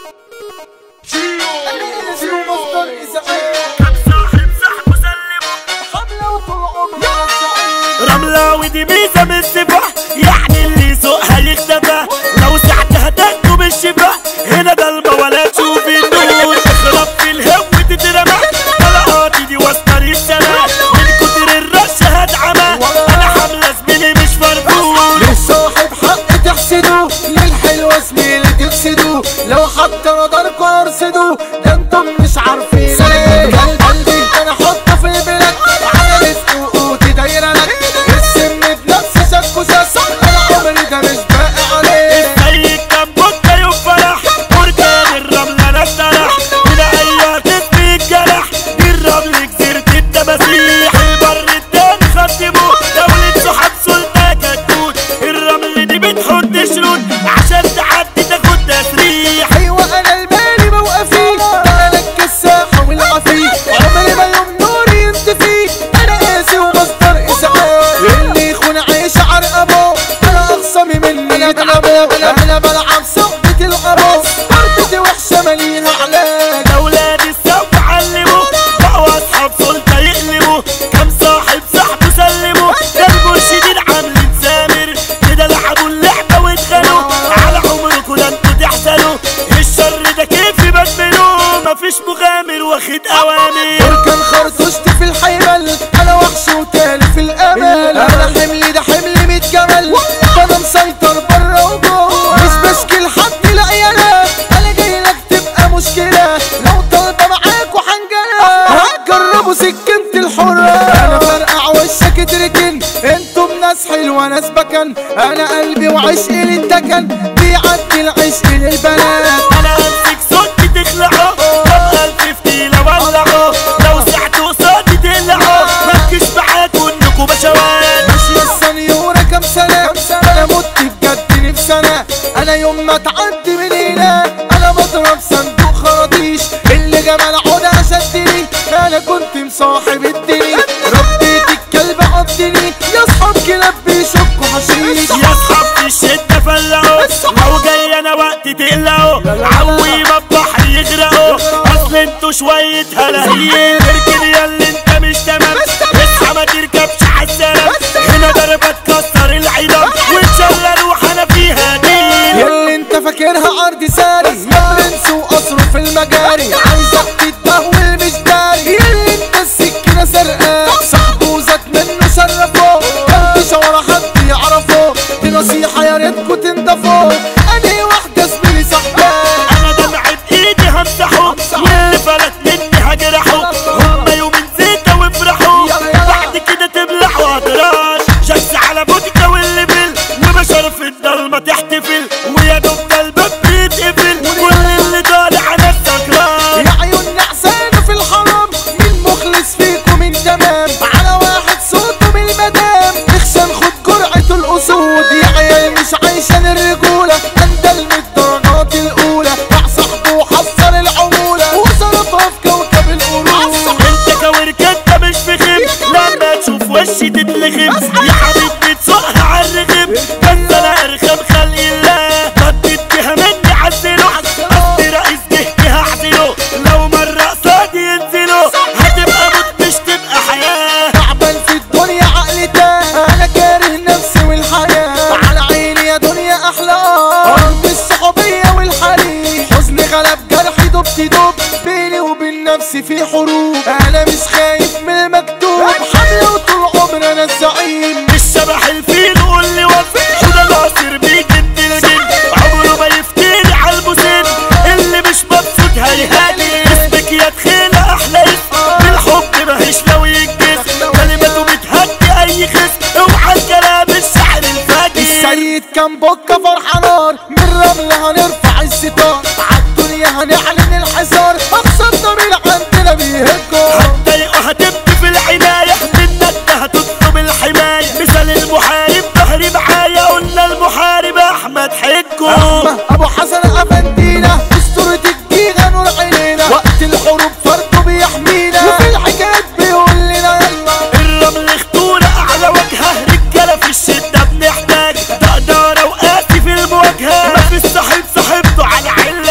رملة ودي ميزة من السفح، يعني اللي يسوقها يختفى، لو ساعتها تاخده بالشفا، هنا ضلمة ولا تشوفي النور، تخرب في الهو تترمى، طلقاتي دي وسط السما، من كتر الرش هتعمى، انا حاملة زميلي مش مرفوض. للصاحب حق تحسدوا، للحلوة زميلي تفسدوا، لو حتى نظركوا ارصدوا، ده انتم مش عارفين ليه. قلبي انا حطه في البلاد، على رزق وقوتي دايرة لك، السم بنفس شك وشك، انا عمري ده مش باقي عليه. السيد كان بكة يوم فرح، بركان الرملة انا اتسرح، هنا ايوه تسمي الجرح، دي الرمل جزيرة التماسيح، البر التاني خدموه، دولة صحاب سلطة كتكوت، الرمل دي بتحط شروط، عشان تعدي تاخد تسريح. ايوه انا المالي موقفي، ده انا لك الساحة والعفي، عمري ما يوم نوري ينطفي، انا قاسي ومصدر اسعاف، اللي يخون عيش عرقبه، انا اخصمي مني يتعبوا، انا بلعب صحبة العبو، ضربتي وحشة ماليها علاج. اولاد السوق علموا، بقوا اصحاب سلطة يقلبوا، كم صاحب صاحبه سلموا، ده المرشدين عاملين سامر، كده لعبوا اللعبة واتخانوا، على عمركوا ده انتوا تحزنوا، الشر ده كيف يبدلوه، مفيش مغامر واخد اوامر. بركان خرطوشت في الحيمل، انا وحش وتالي في الامل، انا حملي ده حملي 100 جمل، انا مسيطر بره وجوه، مش بشكي لحد لا يالا، انا جاي لك تبقى مشكله، لو طالبه معاك وحنجله، هتجربوا سكنة الحرة، انا فرقع وشك تركن، انتم ناس حلوه ناس بكن، انا قلبي وعشقي للدكن، بيعدي العشق للبنات. انا امسك صوتي تخلعه، طب الف فتيلة ولعه، لو سعتوا قصادي تقلعه، مفيش معاكوا انكوا بشوات. ماشي السنيورة كام سنة، انا مت بجد نفسي انا يوم ما تعدي من هنا، انا بضرب صندوق خراطيش، اللي جمال عودة شدني، انا كنت مصاحب الدنيا، ربيت الكلب عضني، يا اصحاب كلاب بيشكوا حشيش، يا اصحاب في الشدة فلقوا، لو جاي انا وقت تقلقوا، عوي ما البحر يغرقوا، اصل انتوا شوية هلاهيل، اركن يا اللي انت مش تمام، اصحى ما تركبش عالسلام، هنا ضربة تكسر العظام، وان شاء الله اروح انا فيها دي. ياللي انت فاكرها ارض ساري، يا برنس وقصره في المجاري، عايزك تتدهول مش داري، ياللي انت السكينة سرقاه، صاحبه زاد منه شرفه، مفيش ورا حد يعرفه، دي نصيحة يا ريتكوا تنضفوا، انهي واحدة زميلي صاحباه، انا دمع بايدي همسحه، واللي فلت مني هجرحه، هما يومين زيتة وافرحوا، بعد كده تبلعوا هدراش، شمس على بودكا واللي بل، وبشر في الضلمة تحتفل، ويا دوب ده الباب بيتقفل، كل اللي طالع انا السكران. يا عيون نعسانة في الحرام، مين مخلص فيكم من تمام، على واحد صوته من المدام، اخشى خد جرعة الاسود، يا عيال مش عايشان الرجولة، اندل من الدرجات الاولى، مع صاحبه وحصل العمولة، وصرفها في كوكب القرود. انت كوركتة مش في خيب، لما تشوف وشي تتلخم، يا حبيبتي تسوقها عالرغم، بس انا ارخم خلق الله، ردت بيها مني عزله، قصدي رئيس جهتي هعزله، لو مرة قصادي ينزله، هتبقى موت مش تبقى حياة. تعبان في الدنيا عقلي تاه، انا كاره نفسي والحياة، على عيني يا دنيا احلى، ارض الصحوبية والحريم، حزني غلب جرحي دبت دب، بيني وبين نفسي في حروب، انا مش خايف من المكتوب، حملة وطول عمري انا الزعيم، الشبح الفيل قول لي وفي حدا ناصر بيجد الجن، عمره ما يفتري عالبوسين، اللي مش مبسوط هيهاني، اسمك يا تخيلة احلى اسم، بالحب ماهيش لو ينجز، كلمته بتهدي اي خصم، اوعى الكلام الشعر الفاجر. السيد كان بكة فرحانار، من رملة هنرفع الستار، عالدنيا هنعلن الحصار، اقصى الضمير عندنا بيهجوا، هتضايقوا هتبكي في العناية، منك هتطلب الحماية، مثال المحارب ظهري معايا، قلنا المحارب احمد حجو، ابو حسن افندينا، اسطورة الجيغة نور عينينا، وقت الحروب فرده بيحمينا، وفي الحكايات بيقول لنا يلا، الرمل خطورة اعلى وجهه، رجالة في الشدة بنحتاج، تقدر وقاسي في المواجهة، مفيش صاحب صاحبته على علة،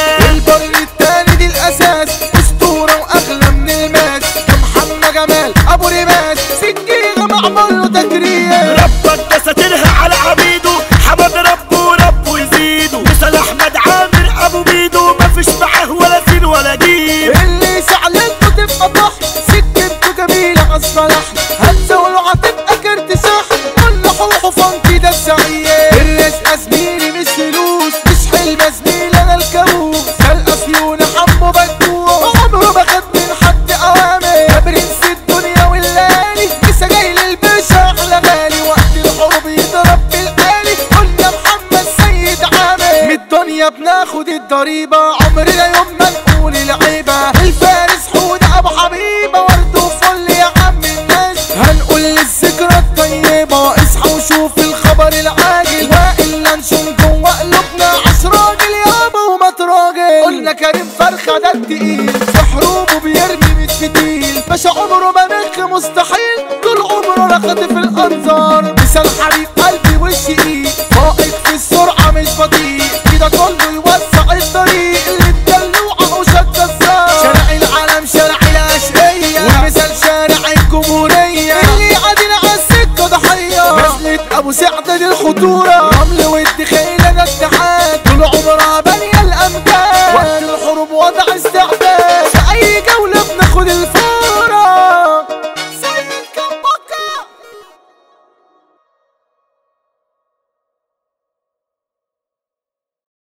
طيبة عمرنا يوم ما نقول العيبة. الفارس حود ابو حبيبة ورد وفل يا عم الناس. هنقول للذكرى الطيبة اصحى وشوف الخبر العاجل، والا نشوم جوا قلوبنا 10 راجل يابا وما تراجل. قلنا كريم فرخة ده التقيل في حروبه بيرمي من فتيل، باشا عمره ما نخ مستحيل طول عمره رخد في الانظار. مثال حبيب قلبي والشقيق فائق في السرعة مش بطيء، كده كله يوسع الطريق اللي اتدلوعه وشد الزار. شارع العالم شارع الاشقية ومثال شارع الجمهورية اللي عادل عالسكة ضحية. نزلة ابو سعد دي الخطورة رمل والدخيل